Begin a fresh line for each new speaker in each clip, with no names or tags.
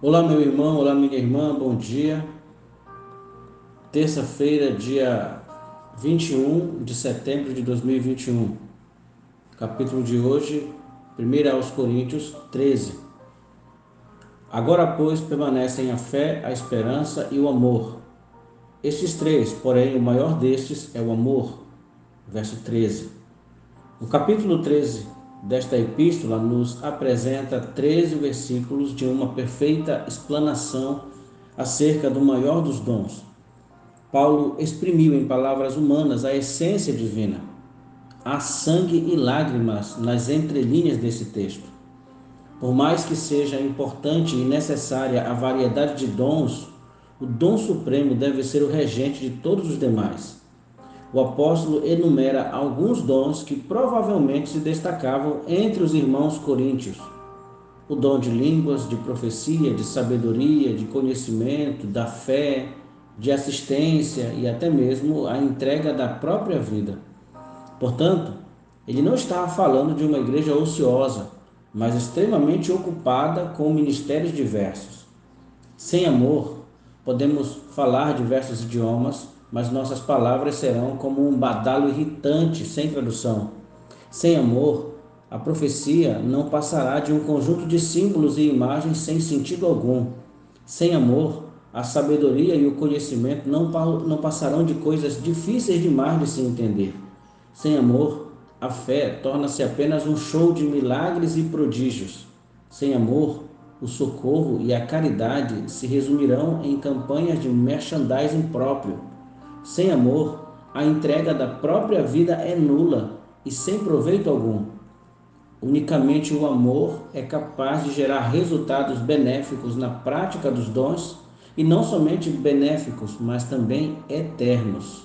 Olá, meu irmão, olá, minha irmã, bom dia. Terça-feira, dia 21 de setembro de 2021. Capítulo de hoje, 1 aos Coríntios 13. Agora, pois, permanecem a fé, a esperança e o amor. Estes três, porém, o maior destes é o amor. Verso 13. O capítulo 13 desta epístola nos apresenta 13 versículos de uma perfeita explanação acerca do maior dos dons. Paulo exprimiu em palavras humanas a essência divina. Há sangue e lágrimas nas entrelinhas desse texto. Por mais que seja importante e necessária a variedade de dons, o dom supremo deve ser o regente de todos os demais. O apóstolo enumera alguns dons que provavelmente se destacavam entre os irmãos coríntios: o dom de línguas, de profecia, de sabedoria, de conhecimento, da fé, de assistência e até mesmo a entrega da própria vida. Portanto, ele não estava falando de uma igreja ociosa, mas extremamente ocupada com ministérios diversos. Sem amor, podemos falar diversos idiomas, mas nossas palavras serão como um badalo irritante sem tradução. Sem amor, a profecia não passará de um conjunto de símbolos e imagens sem sentido algum. Sem amor, a sabedoria e o conhecimento não passarão de coisas difíceis demais de se entender. Sem amor, a fé torna-se apenas um show de milagres e prodígios. Sem amor, o socorro e a caridade se resumirão em campanhas de merchandising próprio. Sem amor, a entrega da própria vida é nula e sem proveito algum. Unicamente o amor é capaz de gerar resultados benéficos na prática dos dons, e não somente benéficos, mas também eternos.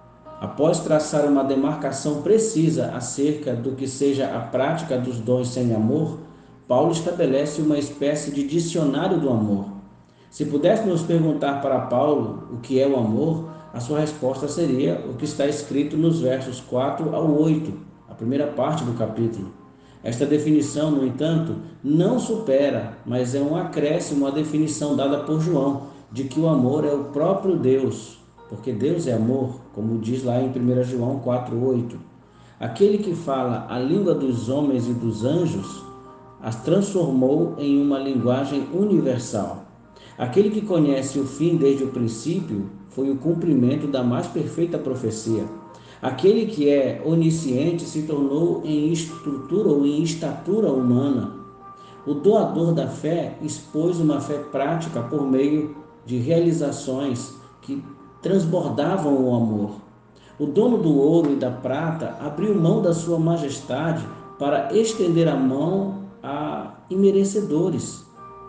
Após traçar uma demarcação precisa acerca do que seja a prática dos dons sem amor, Paulo estabelece uma espécie de dicionário do amor. Se pudéssemos perguntar para Paulo o que é o amor, a sua resposta seria o que está escrito nos versos 4 ao 8, a primeira parte do capítulo. Esta definição, no entanto, não supera, mas é um acréscimo à definição dada por João, de que o amor é o próprio Deus, porque Deus é amor, como diz lá em 1 João 4:8. Aquele que fala a língua dos homens e dos anjos as transformou em uma linguagem universal. Aquele que conhece o fim desde o princípio foi o cumprimento da mais perfeita profecia. Aquele que é onisciente se tornou em estrutura ou em estatura humana. O doador da fé expôs uma fé prática por meio de realizações que transbordavam o amor. O dono do ouro e da prata abriu mão da sua majestade para estender a mão a imerecedores.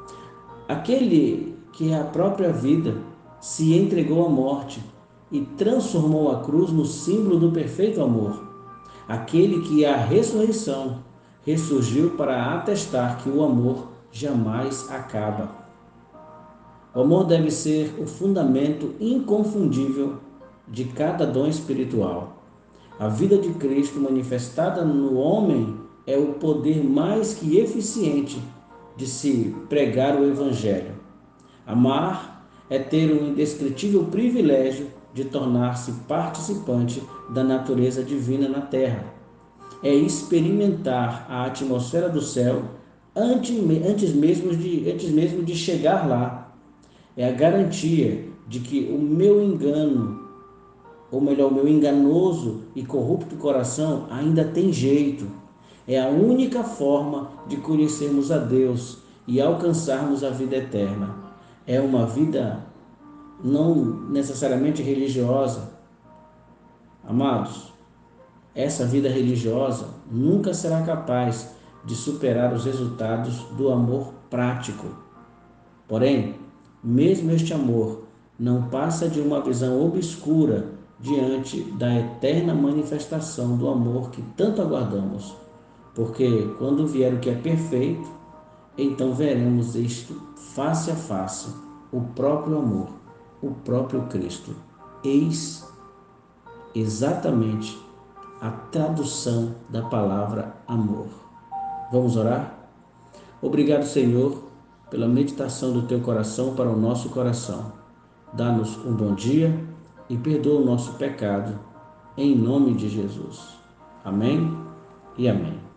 Aquele que é a própria vida se entregou à morte e transformou a cruz no símbolo do perfeito amor. Aquele que é a ressurreição ressurgiu para atestar que o amor jamais acaba. O amor deve ser o fundamento inconfundível de cada dom espiritual. A vida de Cristo manifestada no homem é o poder mais que eficiente de se pregar o Evangelho. Amar é ter o indescritível privilégio de tornar-se participante da natureza divina na terra. É experimentar a atmosfera do céu antes mesmo de chegar lá. É a garantia de que o meu engano, ou melhor, o meu enganoso e corrupto coração ainda tem jeito. É a única forma de conhecermos a Deus e alcançarmos a vida eterna. É uma vida não necessariamente religiosa. Amados, essa vida religiosa nunca será capaz de superar os resultados do amor prático. Porém, mesmo este amor não passa de uma visão obscura diante da eterna manifestação do amor que tanto aguardamos. Porque quando vier o que é perfeito, então veremos isto face a face, o próprio amor, o próprio Cristo. Eis exatamente a tradução da palavra amor. Vamos orar? Obrigado, Senhor, pela meditação do teu coração para o nosso coração. Dá-nos um bom dia e perdoa o nosso pecado, em nome de Jesus. Amém e amém.